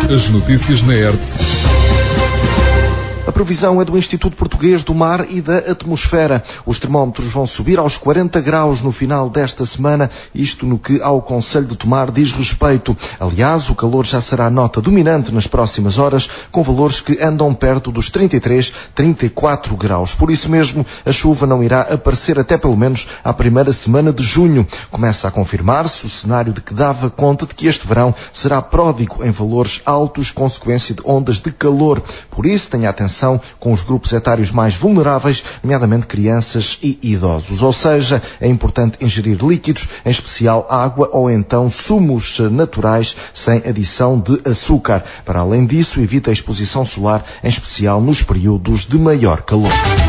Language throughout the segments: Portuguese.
As notícias na RTP. A previsão é do Instituto Português do Mar e da Atmosfera. Os termómetros vão subir aos 40 graus no final desta semana, isto no que ao Concelho de Tomar diz respeito. Aliás, o calor já será nota dominante nas próximas horas, com valores que andam perto dos 33, 34 graus. Por isso mesmo, a chuva não irá aparecer até pelo menos à primeira semana de junho. Começa a confirmar-se o cenário de que dava conta de que este verão será pródigo em valores altos, consequência de ondas de calor. Por isso, tenha atenção com os grupos etários mais vulneráveis, nomeadamente crianças e idosos. Ou seja, é importante ingerir líquidos, em especial água ou então sumos naturais sem adição de açúcar. Para além disso, evite a exposição solar, em especial nos períodos de maior calor.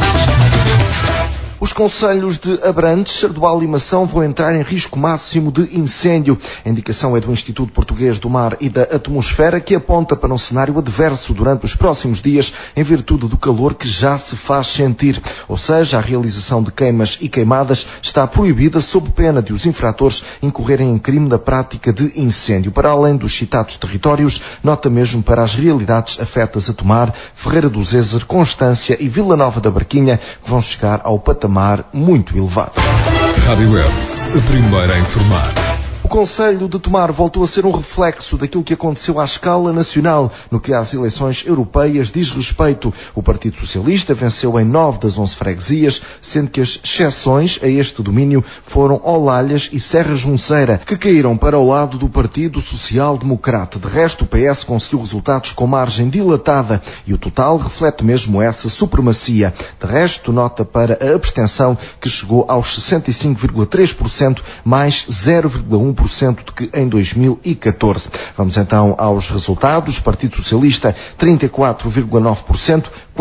Os concelhos de Abrantes, Sardual e Mação vão entrar em risco máximo de incêndio. A indicação é do Instituto Português do Mar e da Atmosfera, que aponta para um cenário adverso durante os próximos dias, em virtude do calor que já se faz sentir. Ou seja, a realização de queimas e queimadas está proibida sob pena de os infratores incorrerem em crime da prática de incêndio. Para além dos citados territórios, nota mesmo para as realidades afetas a Tomar, Ferreira do Zézer, Constância e Vila Nova da Barquinha, que vão chegar ao patamar muito elevado. Rádio Web, a primeira a informar. O Concelho de Tomar voltou a ser um reflexo daquilo que aconteceu à escala nacional no que às eleições europeias diz respeito. O Partido Socialista venceu em 9 das 11 freguesias, sendo que as exceções a este domínio foram Olalhas e Serra Junceira, que caíram para o lado do Partido Social Democrata. De resto, o PS conseguiu resultados com margem dilatada e o total reflete mesmo essa supremacia. De resto, nota para a abstenção, que chegou aos 65,3%, mais 0,1% do que em 2014. Vamos então aos resultados. Partido Socialista, 34,9%,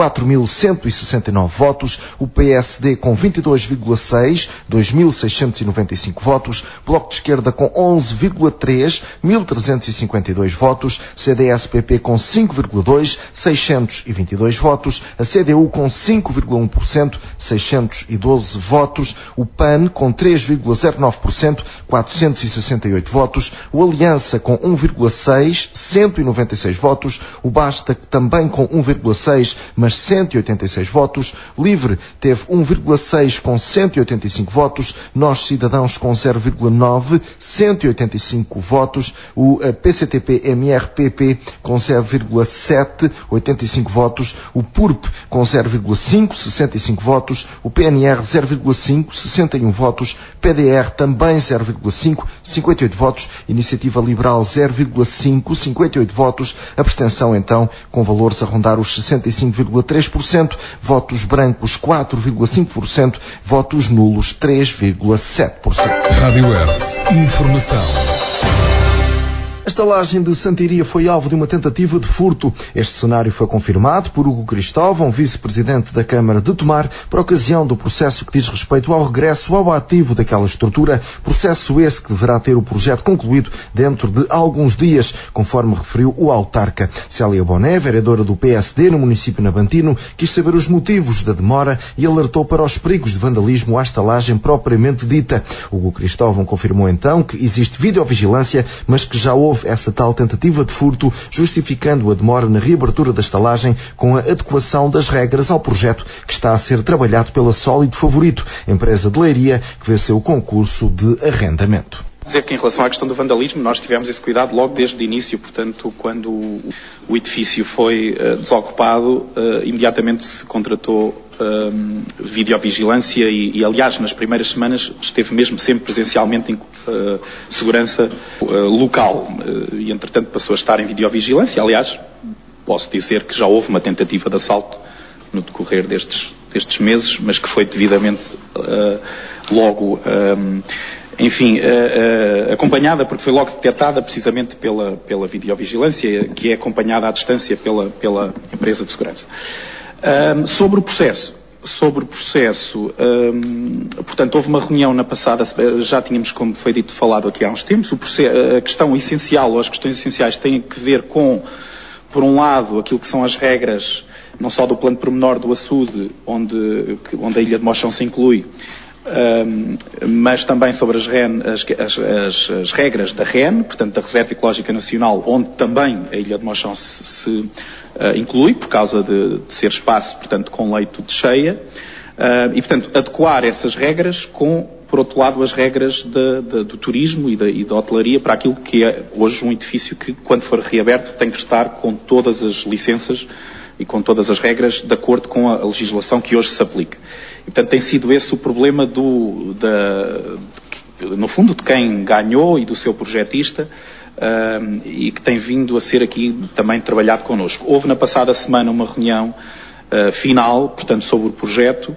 4.169 votos. O PSD com 22,6%, 2.695 votos. Bloco de Esquerda com 11,3%, 1.352 votos. CDS-PP com 5,2%, 622 votos. A CDU com 5,1%, 612 votos. O PAN com 3,09%, 468 votos, o Aliança com 1,6, 196 votos, o Basta também com 1,6, mas 186 votos, Livre teve 1,6 com 185 votos, Nós Cidadãos com 0,9, 185 votos, o PCTP-MRPP com 0,7, 85 votos, o PURP com 0,5, 65 votos, o PNR 0,5, 61 votos, PDR também 0,5, 58 votos, Iniciativa Liberal 0,5, 58 votos, abstenção então com valores a rondar os 65,3%, votos brancos 4,5%, votos nulos 3,7%. Rádio Web, informação. A estalagem de Santiria foi alvo de uma tentativa de furto. Este cenário foi confirmado por Hugo Cristóvão, vice-presidente da Câmara de Tomar, por ocasião do processo que diz respeito ao regresso ao ativo daquela estrutura, processo esse que deverá ter o projeto concluído dentro de alguns dias, conforme referiu o autarca. Célia Boné, vereadora do PSD no município nabantino, quis saber os motivos da demora e alertou para os perigos de vandalismo à estalagem propriamente dita. Hugo Cristóvão confirmou então que existe videovigilância, mas que já houve essa tal tentativa de furto, justificando a demora na reabertura da estalagem com a adequação das regras ao projeto que está a ser trabalhado pela Sólido Favorito, empresa de Leiria que venceu o concurso de arrendamento. Dizer que em relação à questão do vandalismo, nós tivemos esse cuidado logo desde o início, portanto, quando o edifício foi desocupado, imediatamente se contratou videovigilância e, aliás, nas primeiras semanas esteve mesmo sempre presencialmente em segurança local e, entretanto, passou a estar em videovigilância. Aliás, posso dizer que já houve uma tentativa de assalto no decorrer destes meses, mas que foi devidamente logo... acompanhada, porque foi logo detectada precisamente pela videovigilância, que é acompanhada à distância pela empresa de segurança. Sobre o processo, portanto, houve uma reunião na passada, já tínhamos, como foi dito, falado aqui há uns tempos, a questão essencial, ou as questões essenciais têm que ver com, por um lado, aquilo que são as regras, não só do plano pormenor do açude, onde a Ilha de Mochão se inclui, mas também sobre as regras da REN, portanto da Reserva Ecológica Nacional, onde também a Ilha de Mauchão se inclui, por causa de ser espaço, portanto, com leito de cheia, e, portanto, adequar essas regras com, por outro lado, as regras do turismo e da hotelaria para aquilo que é hoje um edifício que, quando for reaberto, tem que estar com todas as licenças e com todas as regras de acordo com a legislação que hoje se aplica. E, portanto, tem sido esse o problema no fundo, de quem ganhou e do seu projetista, e que tem vindo a ser aqui também trabalhado connosco. Houve na passada semana uma reunião final, portanto, sobre o projeto,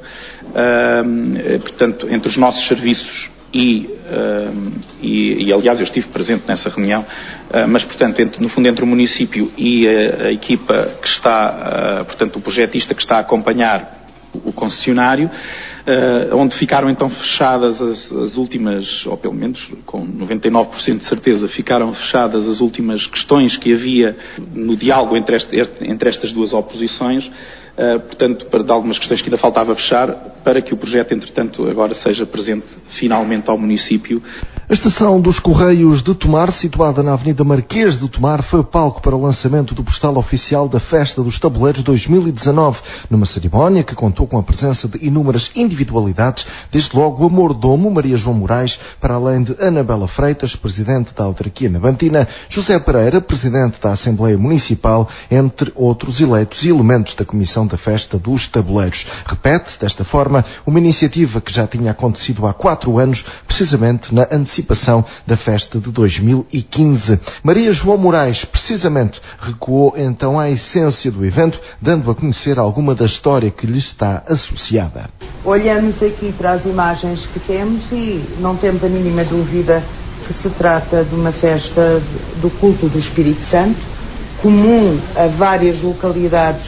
portanto, entre os nossos serviços e aliás, eu estive presente nessa reunião, mas, portanto, no fundo, entre o município e a equipa que está, portanto, o projetista que está a acompanhar o concessionário, onde ficaram então fechadas as últimas, ou pelo menos com 99% de certeza, ficaram fechadas as últimas questões que havia no diálogo entre estas duas oposições, portanto, de algumas questões que ainda faltava fechar, para que o projeto, entretanto, agora seja presente finalmente ao município. A estação dos Correios de Tomar, situada na Avenida Marquês de Tomar, foi palco para o lançamento do postal oficial da Festa dos Tabuleiros 2019, numa cerimónia que contou com a presença de inúmeras individualidades, desde logo o mordomo Maria João Moraes, para além de Anabela Freitas, presidente da autarquia navantina, José Pereira, presidente da Assembleia Municipal, entre outros eleitos e elementos da Comissão da Festa dos Tabuleiros. Repete, desta forma, uma iniciativa que já tinha acontecido há 4 anos, precisamente na antecipação da festa de 2015. Maria João Moraes, precisamente, recuou então à essência do evento, dando a conhecer alguma da história que lhe está associada. Olhamos aqui para as imagens que temos e não temos a mínima dúvida que se trata de uma festa do culto do Espírito Santo, comum a várias localidades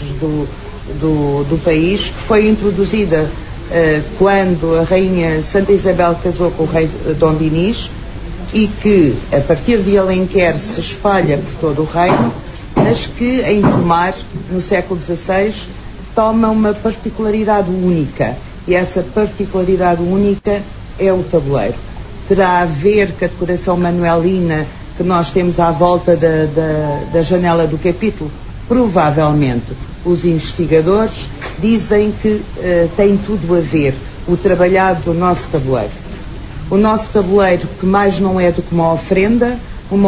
do país, que foi introduzida quando a Rainha Santa Isabel casou com o rei Dom Dinis e que, a partir de Alenquer, se espalha por todo o reino, mas que em Tomar, no século XVI, toma uma particularidade única. E essa particularidade única é o tabuleiro. Terá a ver com a decoração manuelina que nós temos à volta da janela do capítulo? Provavelmente. Os investigadores dizem que tem tudo a ver o trabalhado do nosso tabuleiro. O nosso tabuleiro, que mais não é do que uma ofrenda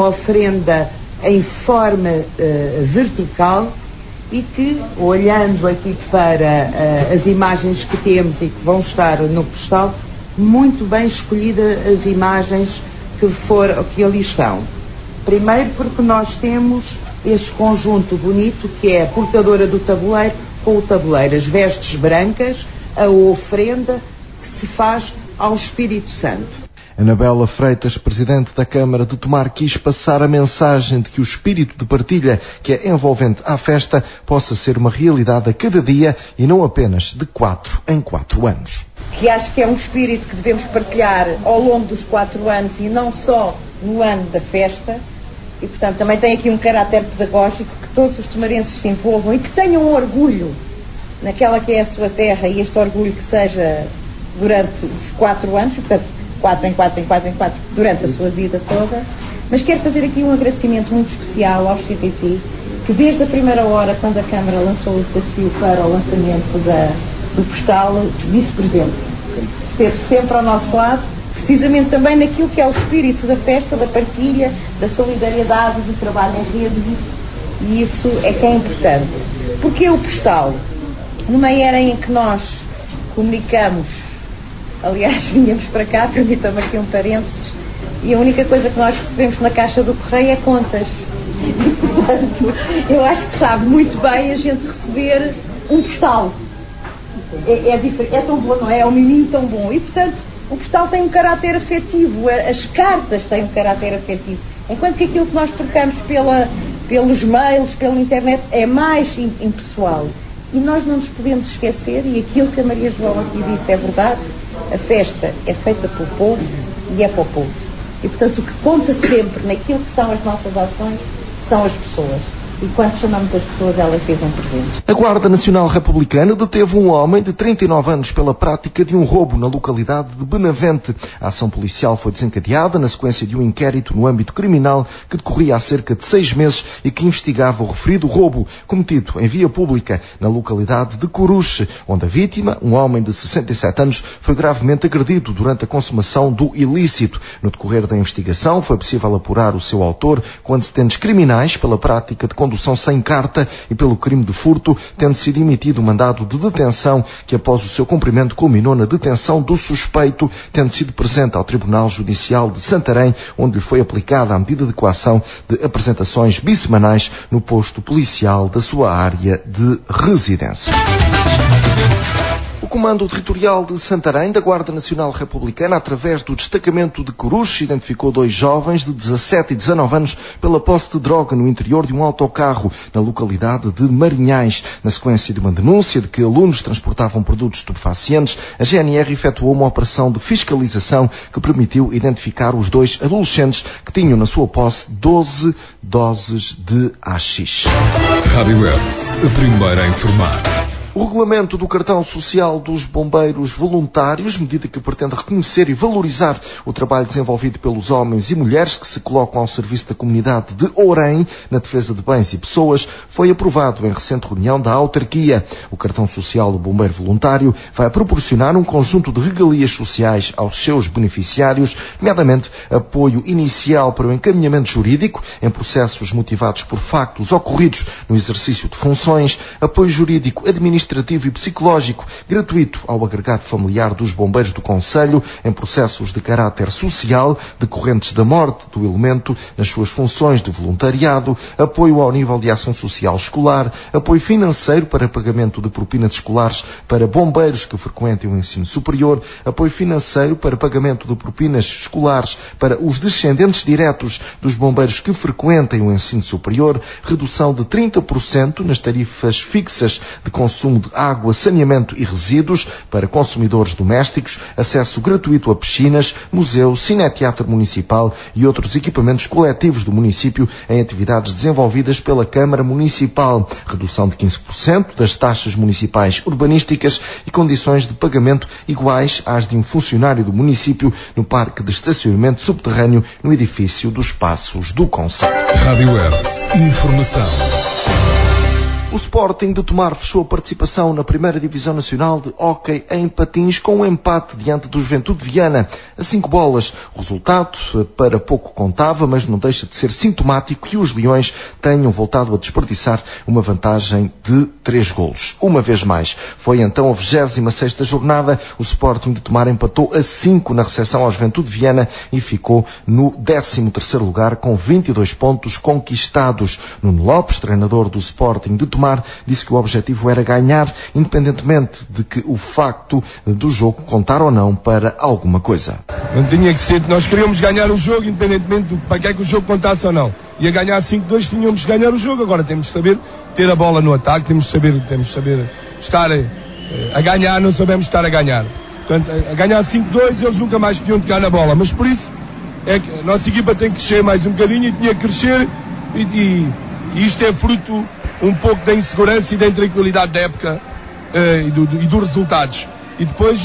em forma vertical, e que, olhando aqui para as imagens que temos e que vão estar no postal, muito bem escolhidas as imagens que ali estão. Primeiro porque nós temos este conjunto bonito que é a portadora do tabuleiro com o tabuleiro, as vestes brancas, a ofrenda que se faz ao Espírito Santo. Anabela Freitas, presidente da Câmara de Tomar, quis passar a mensagem de que o espírito de partilha que é envolvente à festa possa ser uma realidade a cada dia e não apenas de 4 em 4 anos. Que acho que é um espírito que devemos partilhar ao longo dos 4 anos e não só no ano da festa. E, portanto, também tem aqui um caráter pedagógico, que todos os tomarenses se envolvam e que tenham orgulho naquela que é a sua terra, e este orgulho que seja durante os 4 anos, portanto, 4 em 4 em 4 em 4, durante a sua vida toda. Mas quero fazer aqui um agradecimento muito especial ao CTT, que desde a primeira hora, quando a Câmara lançou o desafio para o lançamento do postal, disse presente. Esteve sempre ao nosso lado, precisamente também naquilo que é o espírito da festa, da partilha, da solidariedade, do trabalho em rede, e isso é que é importante. Porque o postal, numa era em que nós comunicamos, aliás, vínhamos para cá, permitam-me aqui um parênteses, e a única coisa que nós recebemos na caixa do correio é contas. E, portanto, eu acho que sabe muito bem a gente receber um postal. É tão bom, não é? É um miminho tão bom. E, portanto, o postal tem um caráter afetivo, as cartas têm um caráter afetivo. Enquanto que aquilo que nós trocamos pelos mails, pela internet, é mais impessoal. E nós não nos podemos esquecer, e aquilo que a Maria João aqui disse é verdade, a festa é feita pelo povo e é para o povo. E, portanto, o que conta sempre naquilo que são as nossas ações são as pessoas. e quando chamamos as pessoas, elas estejam presentes. A Guarda Nacional Republicana deteve um homem de 39 anos pela prática de um roubo na localidade de Benavente. A ação policial foi desencadeada na sequência de um inquérito no âmbito criminal que decorria há cerca de 6 meses e que investigava o referido roubo cometido em via pública na localidade de Coruche, onde a vítima, um homem de 67 anos, foi gravemente agredido durante a consumação do ilícito. No decorrer da investigação foi possível apurar o seu autor com antecedentes criminais pela prática de condução sem carta e pelo crime de furto, tendo sido emitido um mandado de detenção que, após o seu cumprimento, culminou na detenção do suspeito, tendo sido presente ao Tribunal Judicial de Santarém, onde lhe foi aplicada a medida de coação de apresentações bissemanais no posto policial da sua área de residência. O Comando Territorial de Santarém, da Guarda Nacional Republicana, através do destacamento de Coruche, identificou 2 jovens de 17 e 19 anos pela posse de droga no interior de um autocarro na localidade de Marinhais. Na sequência de uma denúncia de que alunos transportavam produtos estupefacientes, a GNR efetuou uma operação de fiscalização que permitiu identificar os 2 adolescentes que tinham na sua posse 12 doses de AX. Rádio Web, a primeira a informar. O regulamento do cartão social dos bombeiros voluntários, medida que pretende reconhecer e valorizar o trabalho desenvolvido pelos homens e mulheres que se colocam ao serviço da comunidade de Orém na defesa de bens e pessoas, foi aprovado em recente reunião da autarquia. O cartão social do bombeiro voluntário vai proporcionar um conjunto de regalias sociais aos seus beneficiários, nomeadamente apoio inicial para o encaminhamento jurídico em processos motivados por factos ocorridos no exercício de funções, apoio jurídico administrativo e psicológico gratuito ao agregado familiar dos bombeiros do concelho em processos de caráter social decorrentes da morte do elemento nas suas funções de voluntariado, apoio ao nível de ação social escolar, apoio financeiro para pagamento de propinas escolares para bombeiros que frequentem o ensino superior, apoio financeiro para pagamento de propinas escolares para os descendentes diretos dos bombeiros que frequentem o ensino superior, redução de 30% nas tarifas fixas de consumo de água, saneamento e resíduos para consumidores domésticos, acesso gratuito a piscinas, museu, cineteatro municipal e outros equipamentos coletivos do município em atividades desenvolvidas pela Câmara Municipal, redução de 15% das taxas municipais urbanísticas e condições de pagamento iguais às de um funcionário do município no parque de estacionamento subterrâneo no edifício dos Passos do Concelho. Rádio Web, informação. O Sporting de Tomar fechou a participação na primeira Divisão Nacional de Hóquei em Patins com um empate diante do Juventude de Viana a 5 bolas. O resultado para pouco contava, mas não deixa de ser sintomático que os Leões tenham voltado a desperdiçar uma vantagem de 3 golos. Uma vez mais. Foi então a 26ª jornada. O Sporting de Tomar empatou a 5 na recepção ao Juventude de Viana e ficou no 13º lugar com 22 pontos conquistados. Nuno Lopes, treinador do Sporting de Tomar, disse que o objetivo era ganhar, independentemente de que o facto do jogo contar ou não para alguma coisa. Não tinha que ser, nós queríamos ganhar o jogo, independentemente do para que é que o jogo contasse ou não. E a ganhar 5-2 tínhamos que ganhar o jogo, agora temos de saber ter a bola no ataque, temos de saber estar a ganhar, não sabemos estar a ganhar. Portanto, a ganhar 5-2 eles nunca mais podiam tocar na bola, mas por isso é que a nossa equipa tem que crescer mais um bocadinho e tinha que crescer e isto é fruto um pouco da insegurança e da intranquilidade da época e dos resultados. E depois,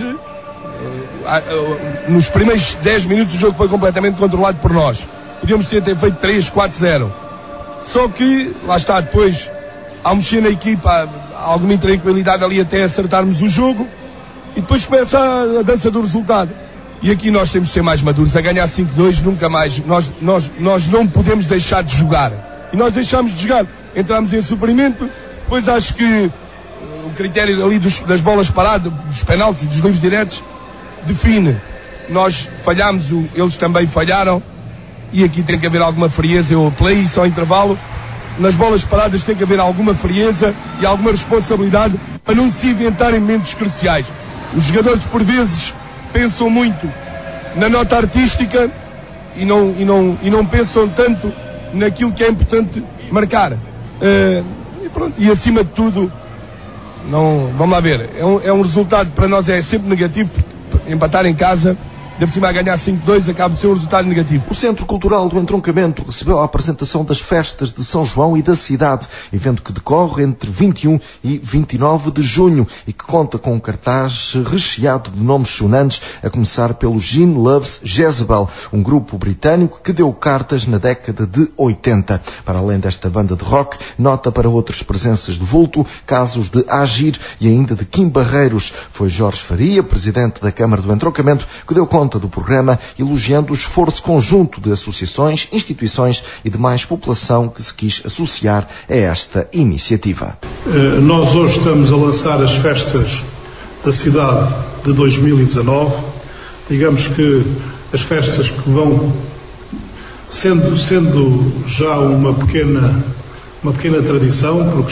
nos primeiros 10 minutos, o jogo foi completamente controlado por nós. Podíamos ter feito 3-4-0. Só que, lá está, depois, ao mexer na equipa, há alguma intranquilidade ali até acertarmos o jogo. E depois começa a dança do resultado. E aqui nós temos de ser mais maduros. A ganhar 5-2, nunca mais. Nós não podemos deixar de jogar. E nós deixámos de jogar. Entramos em sofrimento, depois acho que o critério ali das bolas paradas, dos penaltis e dos livros diretos, define. Nós falhámos, eles também falharam, e aqui tem que haver alguma frieza. Eu apelei isso ao intervalo. Nas bolas paradas tem que haver alguma frieza e alguma responsabilidade para não se inventarem momentos cruciais. Os jogadores, por vezes, pensam muito na nota artística e não pensam tanto naquilo que é importante marcar. E pronto, e acima de tudo, vamos lá ver, é um resultado para nós é sempre negativo, empatar em casa, de cima a ganhar 5-2, acaba de ser um resultado negativo. O Centro Cultural do Entroncamento recebeu a apresentação das festas de São João e da cidade, evento que decorre entre 21 e 29 de junho e que conta com um cartaz recheado de nomes sonantes, a começar pelo Gene Loves Jezebel, um grupo britânico que deu cartas na década de 80. Para além desta banda de rock, nota para outras presenças de vulto, casos de Agir e ainda de Kim Barreiros. Foi Jorge Faria, presidente da Câmara do Entroncamento, que deu conta do programa, elogiando o esforço conjunto de associações, instituições e demais população que se quis associar a esta iniciativa. Nós hoje estamos a lançar as festas da cidade de 2019. Digamos que as festas que vão sendo já uma pequena tradição, porque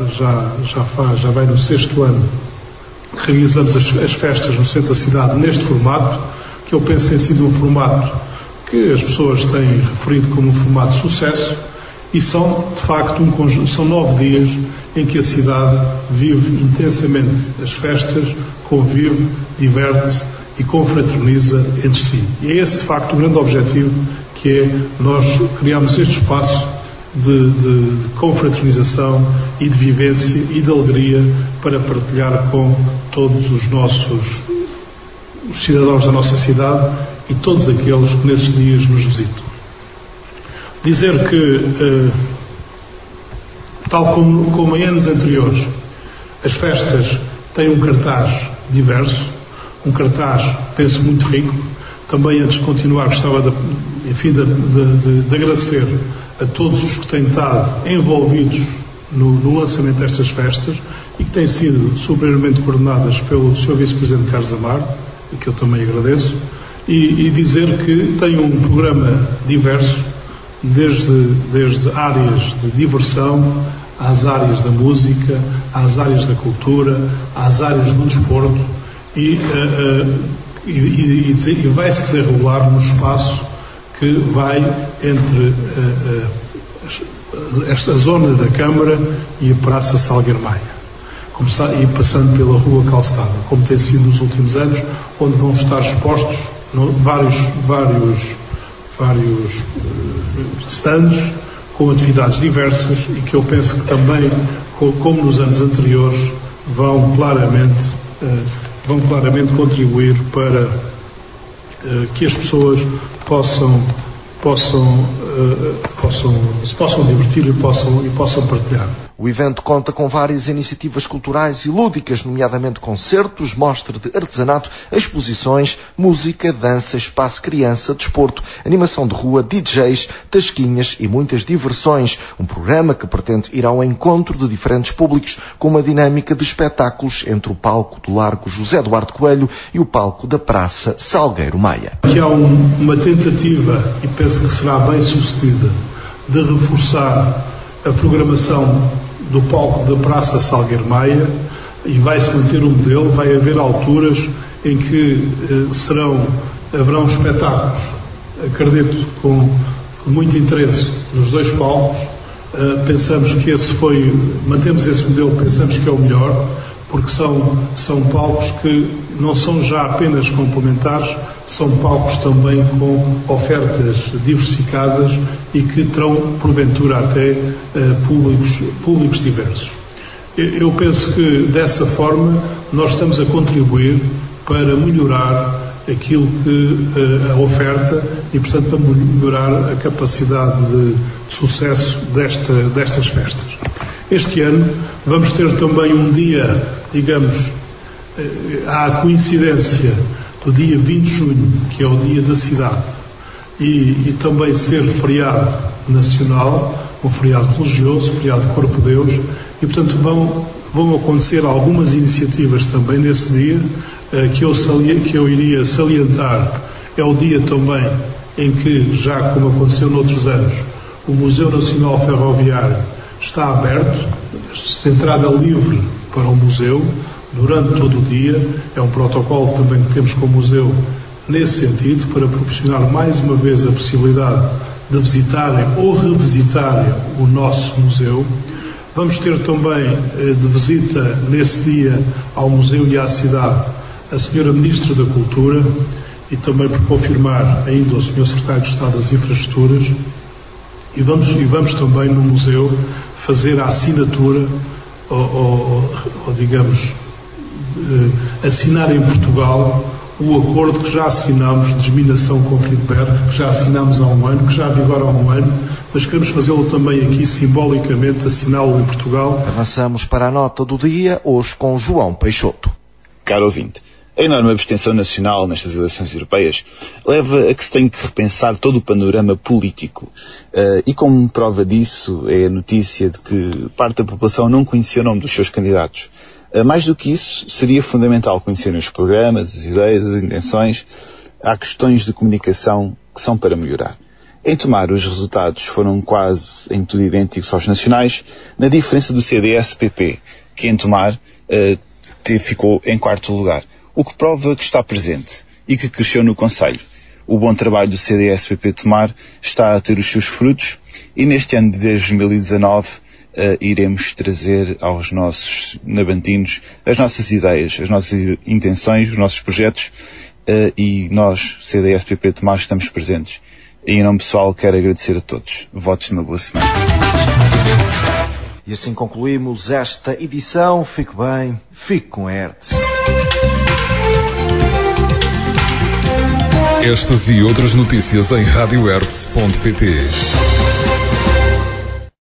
já vai no 6º ano que realizamos as festas no centro da cidade neste formato, que eu penso que tem sido um formato que as pessoas têm referido como um formato de sucesso, e são, de facto, são 9 dias em que a cidade vive intensamente as festas, convive, diverte-se e confraterniza entre si. E é esse, de facto, o grande objetivo, que é nós criarmos este espaço de confraternização e de vivência e de alegria para partilhar com todos os cidadãos da nossa cidade e todos aqueles que nesses dias nos visitam. Dizer que, tal como em anos anteriores, as festas têm um cartaz diverso, um cartaz, penso, muito rico. Também, antes de continuar, gostava de agradecer a todos os que têm estado envolvidos no lançamento destas festas e que têm sido superiormente coordenadas pelo Sr. Vice-Presidente Carlos Amaro, que eu também agradeço, e dizer que tem um programa diverso, desde áreas de diversão, às áreas da música, às áreas da cultura, às áreas do desporto, e vai-se desenrolar no espaço que vai entre esta zona da Câmara e a Praça Salgueiro Maia, e passando pela Rua Calçada, como tem sido nos últimos anos, onde vão estar expostos vários stands com atividades diversas e que eu penso que também, como nos anos anteriores, vão claramente contribuir para que as pessoas se possam divertir e possam partilhar. O evento conta com várias iniciativas culturais e lúdicas, nomeadamente concertos, mostra de artesanato, exposições, música, dança, espaço criança, desporto, animação de rua, DJs, tasquinhas e muitas diversões. Um programa que pretende ir ao encontro de diferentes públicos com uma dinâmica de espetáculos entre o palco do Largo José Eduardo Coelho e o palco da Praça Salgueiro Maia. Aqui há uma tentativa, e penso que será bem sucedida, de reforçar a programação do palco da Praça Salgueiro Maia, e vai-se manter o modelo. Vai haver alturas em que haverão espetáculos, acredito, com muito interesse nos dois palcos. Pensamos que mantemos esse modelo, pensamos que é o melhor, porque são palcos que não são já apenas complementares, são palcos também com ofertas diversificadas e que terão, porventura, até públicos diversos. Eu penso que, dessa forma, nós estamos a contribuir para melhorar aquilo que a oferta e, portanto, para melhorar a capacidade de sucesso destas festas. Este ano vamos ter também um dia, digamos, à coincidência do dia 20 de junho, que é o dia da cidade, e também ser feriado nacional, um feriado religioso, feriado de Corpo de Deus, e portanto vão acontecer algumas iniciativas também nesse dia, que eu iria salientar. É o dia também em que, já como aconteceu noutros anos, o Museu Nacional Ferroviário está aberto, de entrada livre para o museu, durante todo o dia. É um protocolo também que temos com o museu nesse sentido, para proporcionar mais uma vez a possibilidade de visitarem ou revisitarem o nosso museu. Vamos ter também de visita nesse dia ao museu e à cidade a Sra. Ministra da Cultura, e também por confirmar ainda o Sr. Secretário de Estado das Infraestruturas, e vamos também no museu fazer a assinatura, ou digamos, assinar em Portugal o acordo que já assinámos de desminação com Friedberg, que já assinámos há um ano, que já vigora há um ano, mas queremos fazê-lo também aqui, simbolicamente, assiná-lo em Portugal. Avançamos para a nota do dia, hoje com João Peixoto. Caro ouvinte, a enorme abstenção nacional nestas eleições europeias leva a que se tenha que repensar todo o panorama político. E como prova disso é a notícia de que parte da população não conhecia o nome dos seus candidatos. Mais do que isso, seria fundamental conhecerem os programas, as ideias, as intenções. Há questões de comunicação que são para melhorar. Em Tomar, os resultados foram quase em tudo idênticos aos nacionais, na diferença do CDS-PP, que em Tomar ficou em quarto lugar, o que prova que está presente e que cresceu no concelho. O bom trabalho do CDS-PP Tomar está a ter os seus frutos e neste ano de 2019 iremos trazer aos nossos nabantinos as nossas ideias, as nossas intenções, os nossos projetos e nós, CDS-PP Tomar, estamos presentes. E em nome pessoal quero agradecer a todos. Votos de uma boa semana. E assim concluímos esta edição. Fique bem, fique com Hertz. Estas e outras notícias em radiohertz.pt.